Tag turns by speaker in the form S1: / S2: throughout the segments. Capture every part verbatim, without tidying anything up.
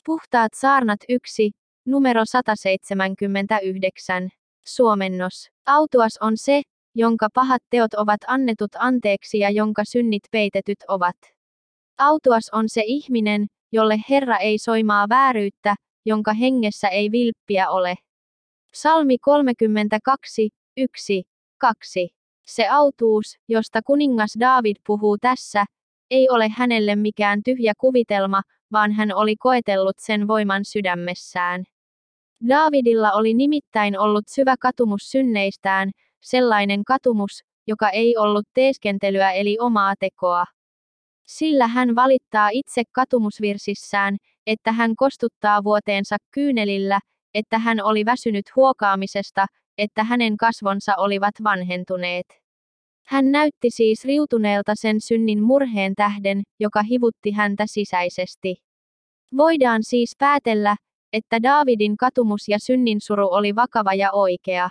S1: Puhtaat saarnat yksi, numero sata seitsemänkymmentäyhdeksän. Suomennos. Autuas on se, jonka pahat teot ovat annetut anteeksi ja jonka synnit peitetyt ovat. Autuas on se ihminen, jolle Herra ei soimaa vääryyttä, jonka hengessä ei vilppiä ole. Psalmi kolmekymmentäkaksi, yksi, kaksi. Se autuus, josta kuningas Daavid puhuu tässä, ei ole hänelle mikään tyhjä kuvitelma, vaan hän oli koetellut sen voiman sydämessään. Daavidilla oli nimittäin ollut syvä katumus synneistään, sellainen katumus, joka ei ollut teeskentelyä eli omaa tekoa. Sillä hän valittaa itse katumusvirsissään, että hän kostuttaa vuoteensa kyynelillä, että hän oli väsynyt huokaamisesta, että hänen kasvonsa olivat vanhentuneet. Hän näytti siis riutuneelta sen synnin murheen tähden, joka hivutti häntä sisäisesti. Voidaan siis päätellä, että Daavidin katumus ja synninsuru oli vakava ja oikea.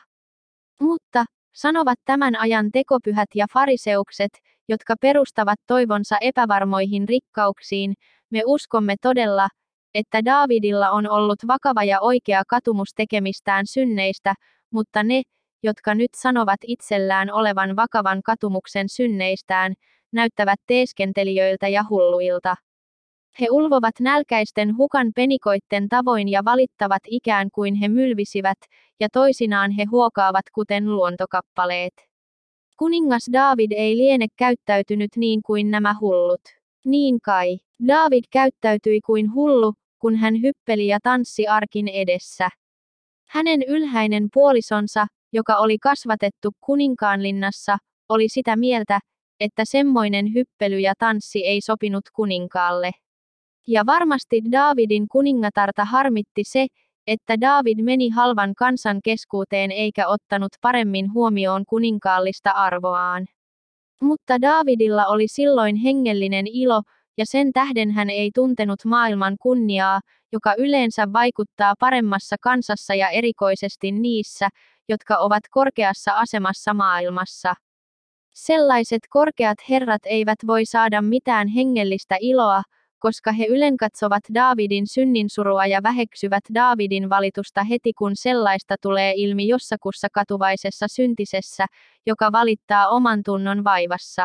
S1: Mutta, sanovat tämän ajan tekopyhät ja fariseukset, jotka perustavat toivonsa epävarmoihin rikkauksiin, me uskomme todella, että Daavidilla on ollut vakava ja oikea katumus tekemistään synneistä, mutta ne, jotka nyt sanovat itsellään olevan vakavan katumuksen synneistään, näyttävät teeskentelijöiltä ja hulluilta. He ulvovat nälkäisten hukan penikoitten tavoin ja valittavat ikään kuin he mylvisivät, ja toisinaan he huokaavat kuten luontokappaleet. Kuningas Daavid ei liene käyttäytynyt niin kuin nämä hullut. Niin kai, Daavid käyttäytyi kuin hullu, kun hän hyppeli ja tanssi arkin edessä. Hänen ylhäinen puolisonsa, joka oli kasvatettu kuninkaanlinnassa, oli sitä mieltä, että semmoinen hyppely ja tanssi ei sopinut kuninkaalle. Ja varmasti Daavidin kuningatarta harmitti se, että Daavid meni halvan kansan keskuuteen eikä ottanut paremmin huomioon kuninkaallista arvoaan. Mutta Daavidilla oli silloin hengellinen ilo, ja sen tähden hän ei tuntenut maailman kunniaa, joka yleensä vaikuttaa paremmassa kansassa ja erikoisesti niissä, jotka ovat korkeassa asemassa maailmassa. Sellaiset korkeat herrat eivät voi saada mitään hengellistä iloa, koska he ylenkatsovat Daavidin synninsurua ja väheksyvät Daavidin valitusta heti kun sellaista tulee ilmi jossakussa katuvaisessa syntisessä, joka valittaa oman tunnon vaivassa.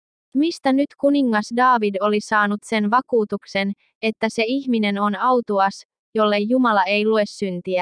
S1: Mistä nyt kuningas Daavid oli saanut sen vakuutuksen, että se ihminen on autuas, jolle Jumala ei lue syntiä?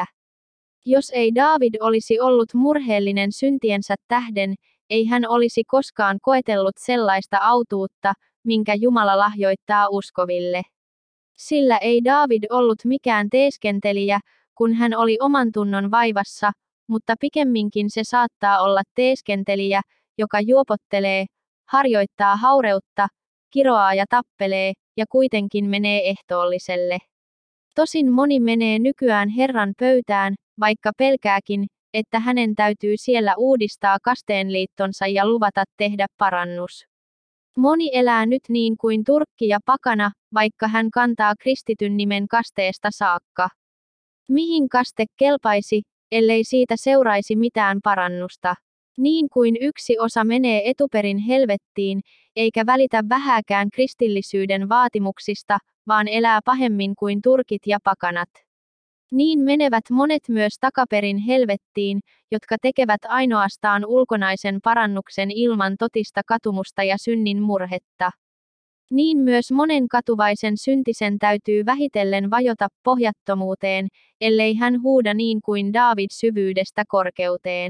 S1: Jos ei Daavid olisi ollut murheellinen syntiensä tähden, ei hän olisi koskaan koetellut sellaista autuutta, minkä Jumala lahjoittaa uskoville. Sillä ei Daavid ollut mikään teeskentelijä, kun hän oli oman tunnon vaivassa, mutta pikemminkin se saattaa olla teeskentelijä, joka juopottelee, harjoittaa haureutta, kiroaa ja tappelee, ja kuitenkin menee ehtoolliselle. Tosin moni menee nykyään Herran pöytään, vaikka pelkääkin, että hänen täytyy siellä uudistaa kasteenliittonsa ja luvata tehdä parannus. Moni elää nyt niin kuin turkki ja pakana, vaikka hän kantaa kristityn nimen kasteesta saakka. Mihin kaste kelpaisi, ellei siitä seuraisi mitään parannusta? Niin kuin yksi osa menee etuperin helvettiin, eikä välitä vähääkään kristillisyyden vaatimuksista, vaan elää pahemmin kuin turkit ja pakanat. Niin menevät monet myös takaperin helvettiin, jotka tekevät ainoastaan ulkonaisen parannuksen ilman totista katumusta ja synnin murhetta. Niin myös monen katuvaisen syntisen täytyy vähitellen vajota pohjattomuuteen, ellei hän huuda niin kuin Daavid syvyydestä korkeuteen.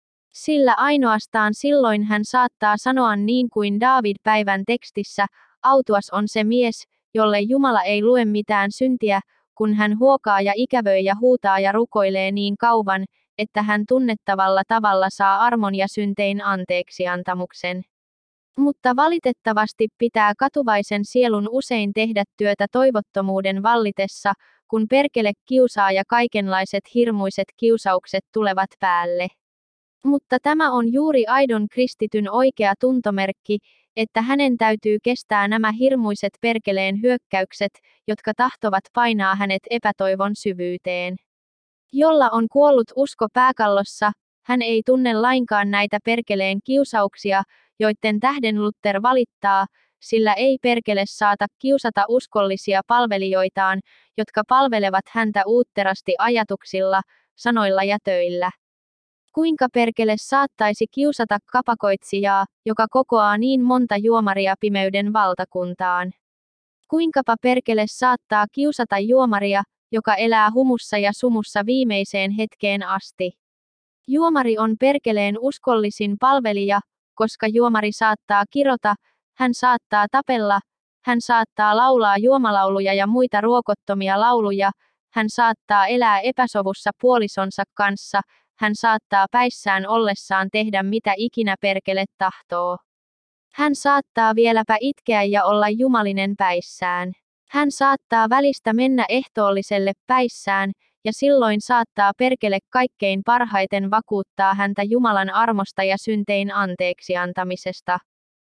S1: Sillä ainoastaan silloin hän saattaa sanoa niin kuin Daavid päivän tekstissä, autuas on se mies, jolle Jumala ei lue mitään syntiä, kun hän huokaa ja ikävöi ja huutaa ja rukoilee niin kauan, että hän tunnettavalla tavalla saa armon ja syntein anteeksiantamuksen. Mutta valitettavasti pitää katuvaisen sielun usein tehdä työtä toivottomuuden vallitessa, kun perkele kiusaa ja kaikenlaiset hirmuiset kiusaukset tulevat päälle. Mutta tämä on juuri aidon kristityn oikea tuntomerkki, että hänen täytyy kestää nämä hirmuiset perkeleen hyökkäykset, jotka tahtovat painaa hänet epätoivon syvyyteen. Jolla on kuollut usko pääkallossa, hän ei tunne lainkaan näitä perkeleen kiusauksia, joiden tähden Luther valittaa, sillä ei perkele saata kiusata uskollisia palvelijoitaan, jotka palvelevat häntä uutterasti ajatuksilla, sanoilla ja töillä. Kuinka perkele saattaisi kiusata kapakoitsijaa, joka kokoaa niin monta juomaria pimeyden valtakuntaan? Kuinkapa perkele saattaa kiusata juomaria, joka elää humussa ja sumussa viimeiseen hetkeen asti? Juomari on perkeleen uskollisin palvelija, koska juomari saattaa kirota, hän saattaa tapella, hän saattaa laulaa juomalauluja ja muita ruokottomia lauluja, hän saattaa elää epäsovussa puolisonsa kanssa, hän saattaa päissään ollessaan tehdä mitä ikinä perkele tahtoo. Hän saattaa vieläpä itkeä ja olla jumalinen päissään. Hän saattaa välistä mennä ehtoolliselle päissään, ja silloin saattaa perkele kaikkein parhaiten vakuuttaa häntä Jumalan armosta ja syntein anteeksiantamisesta.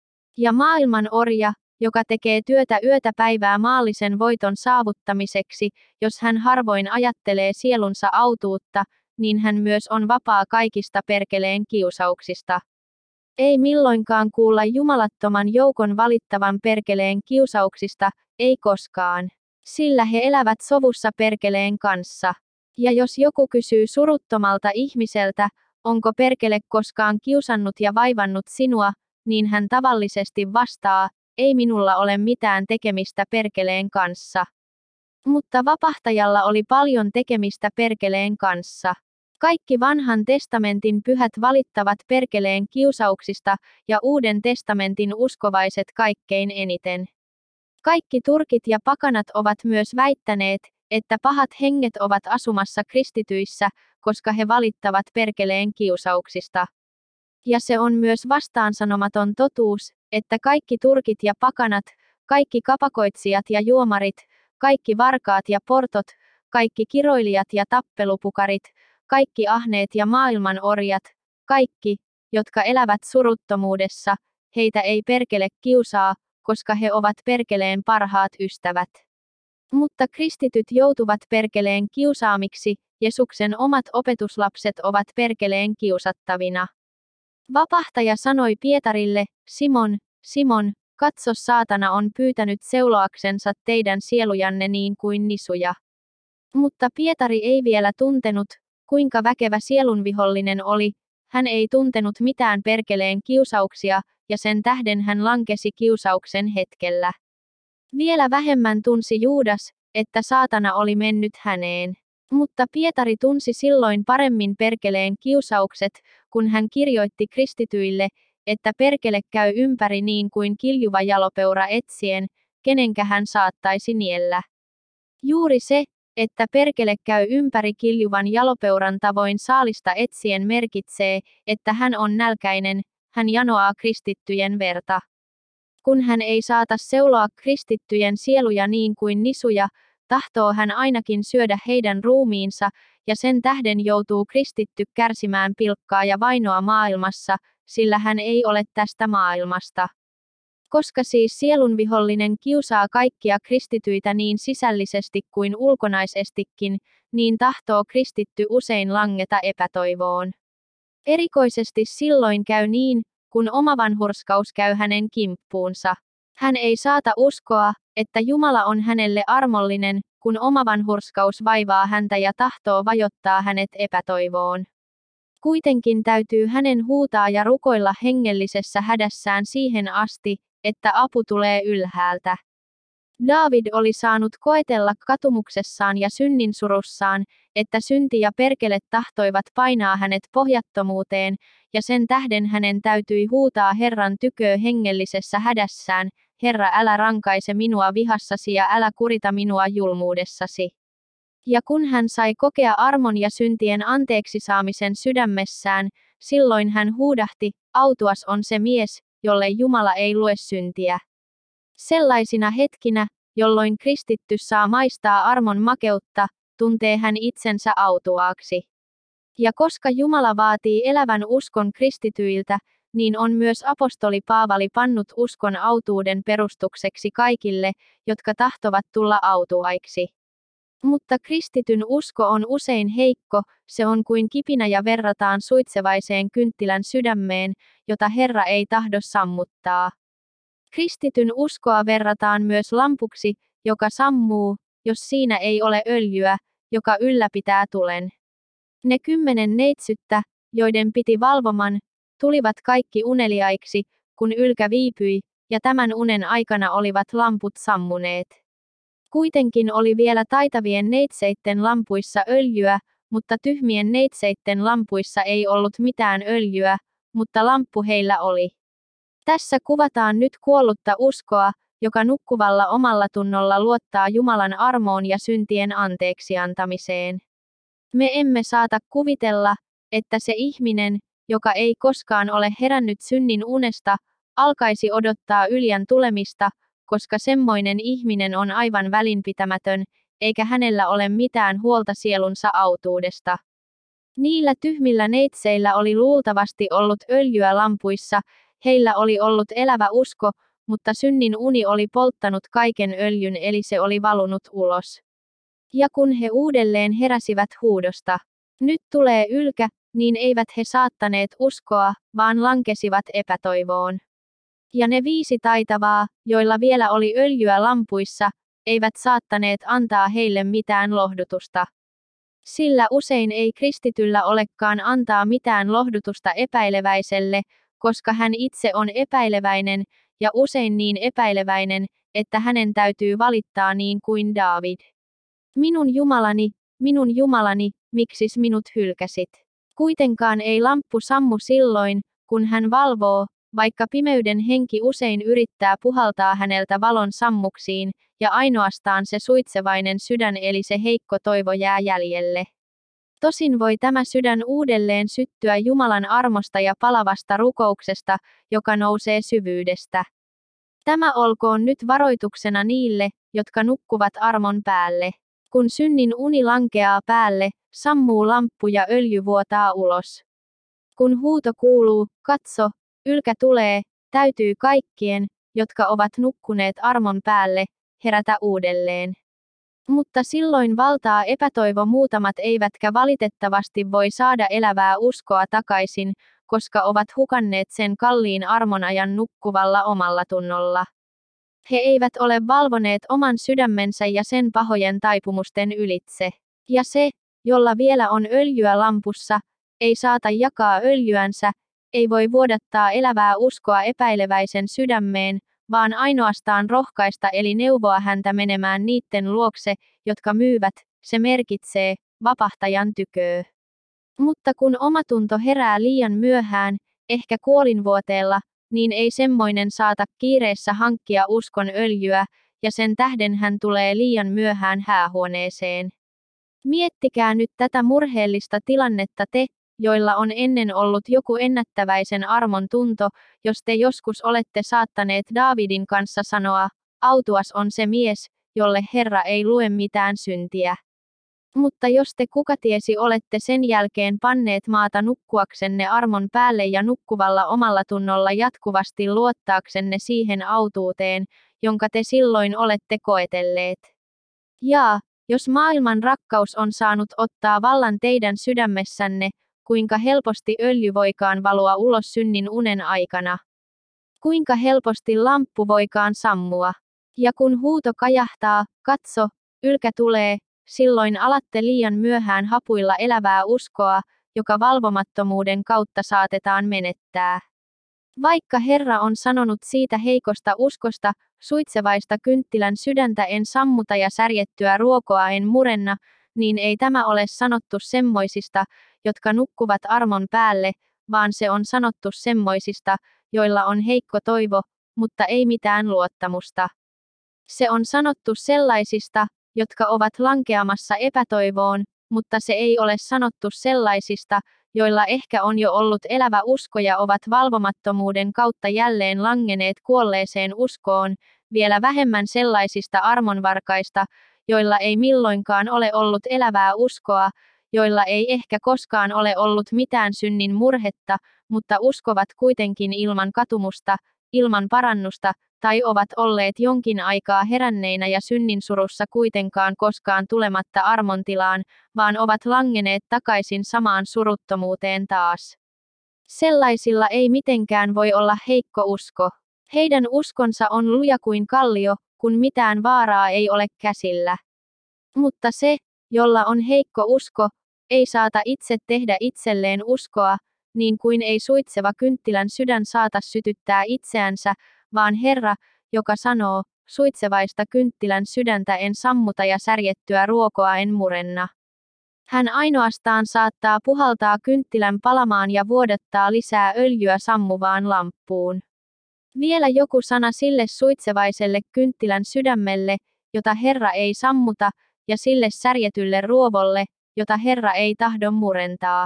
S1: Ja maailman orja, joka tekee työtä yötä päivää maallisen voiton saavuttamiseksi, jos hän harvoin ajattelee sielunsa autuutta, niin hän myös on vapaa kaikista perkeleen kiusauksista. Ei milloinkaan kuulla jumalattoman joukon valittavan perkeleen kiusauksista, ei koskaan. Sillä he elävät sovussa perkeleen kanssa. Ja jos joku kysyy suruttomalta ihmiseltä, onko perkele koskaan kiusannut ja vaivannut sinua, niin hän tavallisesti vastaa, ei minulla ole mitään tekemistä perkeleen kanssa. Mutta vapahtajalla oli paljon tekemistä perkeleen kanssa. Kaikki vanhan testamentin pyhät valittavat perkeleen kiusauksista, ja uuden testamentin uskovaiset kaikkein eniten. Kaikki turkit ja pakanat ovat myös väittäneet, että pahat henget ovat asumassa kristityissä, koska he valittavat perkeleen kiusauksista. Ja se on myös vastaansanomaton totuus, että kaikki turkit ja pakanat, kaikki kapakoitsijat ja juomarit, kaikki varkaat ja portot, kaikki kiroilijat ja tappelupukarit, kaikki ahneet ja maailman orjat, kaikki, jotka elävät suruttomuudessa, heitä ei perkele kiusaa, koska he ovat perkeleen parhaat ystävät. Mutta kristityt joutuvat perkeleen kiusaamiksi, Jesuksen omat opetuslapset ovat perkeleen kiusattavina. Vapahtaja sanoi Pietarille, Simon, Simon, katso saatana on pyytänyt seuloaksensa teidän sielujanne niin kuin nisuja. Mutta Pietari ei vielä tuntenut, kuinka väkevä sielunvihollinen oli, hän ei tuntenut mitään perkeleen kiusauksia, ja sen tähden hän lankesi kiusauksen hetkellä. Vielä vähemmän tunsi Juudas, että saatana oli mennyt häneen. Mutta Pietari tunsi silloin paremmin perkeleen kiusaukset, kun hän kirjoitti kristityille, että perkele käy ympäri niin kuin kiljuva jalopeura etsien, kenenkä hän saattaisi niellä. Juuri se, että perkele käy ympäri kiljuvan jalopeuran tavoin saalista etsien merkitsee, että hän on nälkäinen, hän janoaa kristittyjen verta. Kun hän ei saata seuloa kristittyjen sieluja niin kuin nisuja, tahtoo hän ainakin syödä heidän ruumiinsa, ja sen tähden joutuu kristitty kärsimään pilkkaa ja vainoa maailmassa, sillä hän ei ole tästä maailmasta. Koska siis sielunvihollinen kiusaa kaikkia kristityitä niin sisällisesti kuin ulkonaisestikin, niin tahtoo kristitty usein langeta epätoivoon. Erikoisesti silloin käy niin, kun omavanhurskaus käy hänen kimppuunsa. Hän ei saata uskoa, että Jumala on hänelle armollinen, kun omavanhurskaus vaivaa häntä ja tahtoo vajottaa hänet epätoivoon. Kuitenkin täytyy hänen huutaa ja rukoilla hengellisessä hädässään siihen asti, että apu tulee ylhäältä. Daavid oli saanut koetella katumuksessaan ja synninsurussaan, että synti ja perkele tahtoivat painaa hänet pohjattomuuteen, ja sen tähden hänen täytyi huutaa Herran tyköö hengellisessä hädässään, Herra, älä rankaise minua vihassasi ja älä kurita minua julmuudessasi. Ja kun hän sai kokea armon ja syntien anteeksi saamisen sydämessään, silloin hän huudahti, autuas on se mies, jolle Jumala ei lue syntiä. Sellaisina hetkinä, jolloin kristitty saa maistaa armon makeutta, tuntee hän itsensä autuaaksi. Ja koska Jumala vaatii elävän uskon kristityiltä, niin on myös apostoli Paavali pannut uskon autuuden perustukseksi kaikille, jotka tahtovat tulla autuaiksi. Mutta kristityn usko on usein heikko, se on kuin kipinä ja verrataan suitsevaiseen kynttilän sydämeen, jota Herra ei tahdo sammuttaa. Kristityn uskoa verrataan myös lampuksi, joka sammuu, jos siinä ei ole öljyä, joka ylläpitää tulen. Ne kymmenen neitsyttä, joiden piti valvoman, tulivat kaikki uneliaiksi, kun ylkä viipyi, ja tämän unen aikana olivat lamput sammuneet. Kuitenkin oli vielä taitavien neitseitten lampuissa öljyä, mutta tyhmien neitseitten lampuissa ei ollut mitään öljyä, mutta lamppu heillä oli. Tässä kuvataan nyt kuollutta uskoa, joka nukkuvalla omalla tunnolla luottaa Jumalan armoon ja syntien anteeksiantamiseen. Me emme saata kuvitella, että se ihminen, joka ei koskaan ole herännyt synnin unesta, alkaisi odottaa Ylän tulemista, koska semmoinen ihminen on aivan välinpitämätön, eikä hänellä ole mitään huolta sielunsa autuudesta. Niillä tyhmillä neitseillä oli luultavasti ollut öljyä lampuissa, heillä oli ollut elävä usko, mutta synnin uni oli polttanut kaiken öljyn eli se oli valunut ulos. Ja kun he uudelleen heräsivät huudosta, nyt tulee ylkä, niin eivät he saattaneet uskoa, vaan lankesivat epätoivoon. Ja ne viisi taitavaa, joilla vielä oli öljyä lampuissa, eivät saattaneet antaa heille mitään lohdutusta. Sillä usein ei kristityllä olekaan antaa mitään lohdutusta epäileväiselle, koska hän itse on epäileväinen, ja usein niin epäileväinen, että hänen täytyy valittaa niin kuin Daavid. Minun Jumalani, minun Jumalani, miksis minut hylkäsit? Kuitenkaan ei lamppu sammu silloin, kun hän valvoo, vaikka pimeyden henki usein yrittää puhaltaa häneltä valon sammuksiin, ja ainoastaan se suitsevainen sydän eli se heikko toivo jää jäljelle. Tosin voi tämä sydän uudelleen syttyä Jumalan armosta ja palavasta rukouksesta, joka nousee syvyydestä. Tämä olkoon nyt varoituksena niille, jotka nukkuvat armon päälle. Kun synnin uni lankeaa päälle, sammuu lamppu ja öljy vuotaa ulos. Kun huuto kuuluu, katso, ylkä tulee, täytyy kaikkien, jotka ovat nukkuneet armon päälle, herätä uudelleen. Mutta silloin valtaa epätoivo, muutamat eivätkä valitettavasti voi saada elävää uskoa takaisin, koska ovat hukanneet sen kalliin armonajan nukkuvalla omalla tunnolla. He eivät ole valvoneet oman sydämensä ja sen pahojen taipumusten ylitse. Ja se, jolla vielä on öljyä lampussa, ei saata jakaa öljyänsä, ei voi vuodattaa elävää uskoa epäileväisen sydämeen, vaan ainoastaan rohkaista eli neuvoa häntä menemään niitten luokse, jotka myyvät, se merkitsee, vapahtajan tyköö. Mutta kun omatunto herää liian myöhään, ehkä kuolinvuoteella, niin ei semmoinen saata kiireessä hankkia uskon öljyä, ja sen tähden hän tulee liian myöhään häähuoneeseen. Miettikää nyt tätä murheellista tilannetta te, joilla on ennen ollut joku ennättäväisen armon tunto, jos te joskus olette saattaneet Daavidin kanssa sanoa, autuas on se mies, jolle Herra ei lue mitään syntiä. Mutta jos te kukatiesi olette sen jälkeen panneet maata nukkuaksenne armon päälle ja nukkuvalla omalla tunnolla jatkuvasti luottaaksenne siihen autuuteen, jonka te silloin olette koetelleet. Jaa, jos maailman rakkaus on saanut ottaa vallan teidän sydämessänne, kuinka helposti öljy voikaan valua ulos synnin unen aikana. Kuinka helposti lamppu voikaan sammua. Ja kun huuto kajahtaa, katso, ylkä tulee, silloin alatte liian myöhään hapuilla elävää uskoa, joka valvomattomuuden kautta saatetaan menettää. Vaikka Herra on sanonut siitä heikosta uskosta, suitsevaista kynttilän sydäntä en sammuta ja särjettyä ruokoa en murenna, niin ei tämä ole sanottu semmoisista, jotka nukkuvat armon päälle, vaan se on sanottu semmoisista, joilla on heikko toivo, mutta ei mitään luottamusta. Se on sanottu sellaisista, jotka ovat lankeamassa epätoivoon, mutta se ei ole sanottu sellaisista, joilla ehkä on jo ollut elävä usko ja ovat valvomattomuuden kautta jälleen langeneet kuolleeseen uskoon, vielä vähemmän sellaisista armonvarkaista, joilla ei milloinkaan ole ollut elävää uskoa, joilla ei ehkä koskaan ole ollut mitään synnin murhetta, mutta uskovat kuitenkin ilman katumusta, ilman parannusta, tai ovat olleet jonkin aikaa heränneinä ja synnin surussa kuitenkaan koskaan tulematta armontilaan, vaan ovat langeneet takaisin samaan suruttomuuteen taas. Sellaisilla ei mitenkään voi olla heikko usko. Heidän uskonsa on luja kuin kallio, kun mitään vaaraa ei ole käsillä. Mutta se, jolla on heikko usko, ei saata itse tehdä itselleen uskoa, niin kuin ei suitseva kynttilän sydän saata sytyttää itseänsä, vaan Herra, joka sanoo, suitsevaista kynttilän sydäntä en sammuta ja särjettyä ruokoa en murenna. Hän ainoastaan saattaa puhaltaa kynttilän palamaan ja vuodattaa lisää öljyä sammuvaan lamppuun. Vielä joku sana sille suitsevaiselle kynttilän sydämelle, jota Herra ei sammuta, ja sille särjetylle ruovolle, jota Herra ei tahdo murentaa.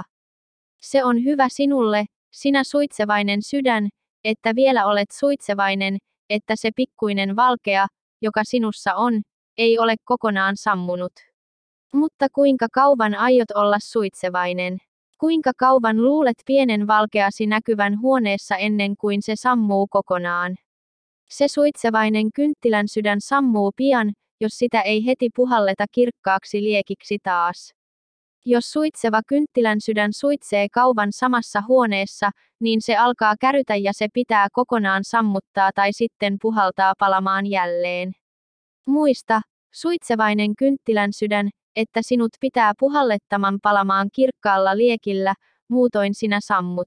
S1: Se on hyvä sinulle, sinä suitsevainen sydän, että vielä olet suitsevainen, että se pikkuinen valkea, joka sinussa on, ei ole kokonaan sammunut. Mutta kuinka kauan aiot olla suitsevainen? Kuinka kauan luulet pienen valkeasi näkyvän huoneessa ennen kuin se sammuu kokonaan? Se suitsevainen kynttilän sydän sammuu pian, jos sitä ei heti puhalleta kirkkaaksi liekiksi taas. Jos suitseva kynttilän sydän suitsee kauan samassa huoneessa, niin se alkaa kärytä ja se pitää kokonaan sammuttaa tai sitten puhaltaa palamaan jälleen. Muista, suitsevainen kynttilän sydän, että sinut pitää puhallettaman palamaan kirkkaalla liekillä, muutoin sinä sammut.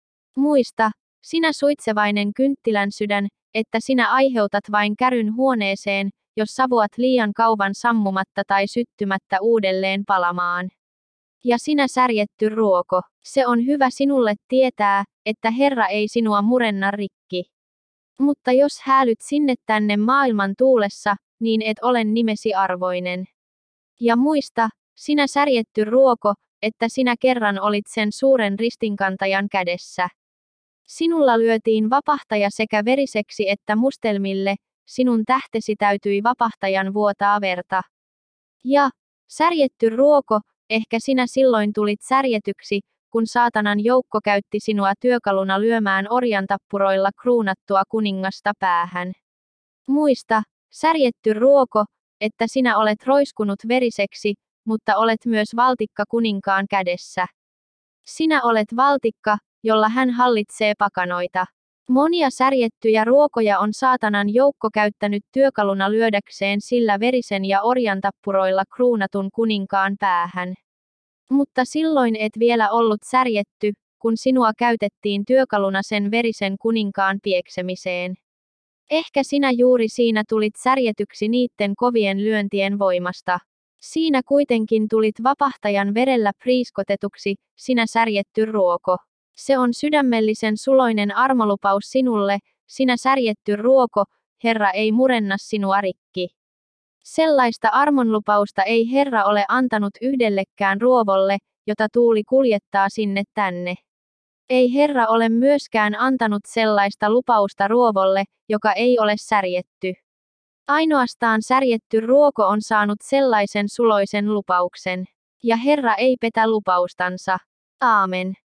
S1: Muista, sinä suitsevainen kynttilän sydän, että sinä aiheutat vain käryn huoneeseen, jos savuat liian kauan sammumatta tai syttymättä uudelleen palamaan. Ja sinä särjetty ruoko, se on hyvä sinulle tietää, että Herra ei sinua murenna rikki. Mutta jos häälyt sinne tänne maailman tuulessa, niin et ole nimesi arvoinen. Ja muista, sinä särjetty ruoko, että sinä kerran olit sen suuren ristinkantajan kädessä. Sinulla lyötiin vapahtaja sekä veriseksi että mustelmille, sinun tähtesi täytyi vapahtajan vuotaa verta. Ja, särjetty ruoko, ehkä sinä silloin tulit särjetyksi, kun saatanan joukko käytti sinua työkaluna lyömään orjantappuroilla kruunattua kuningasta päähän. Muista, särjetty ruoko, että sinä olet roiskunut veriseksi, mutta olet myös valtikka kuninkaan kädessä. Sinä olet valtikka, jolla hän hallitsee pakanoita. Monia särjettyjä ruokoja on saatanan joukko käyttänyt työkaluna lyödäkseen sillä verisen ja orjantappuroilla kruunatun kuninkaan päähän. Mutta silloin et vielä ollut särjetty, kun sinua käytettiin työkaluna sen verisen kuninkaan pieksemiseen. Ehkä sinä juuri siinä tulit särjetyksi niitten kovien lyöntien voimasta. Siinä kuitenkin tulit vapahtajan verellä priiskotetuksi, sinä särjetty ruoko. Se on sydämellisen suloinen armolupaus sinulle, sinä särjetty ruoko, Herra ei murenna sinua rikki. Sellaista armonlupausta ei Herra ole antanut yhdellekään ruovolle, jota tuuli kuljettaa sinne tänne. Ei Herra ole myöskään antanut sellaista lupausta ruovolle, joka ei ole särjetty. Ainoastaan särjetty ruoko on saanut sellaisen suloisen lupauksen. Ja Herra ei petä lupaustansa. Aamen.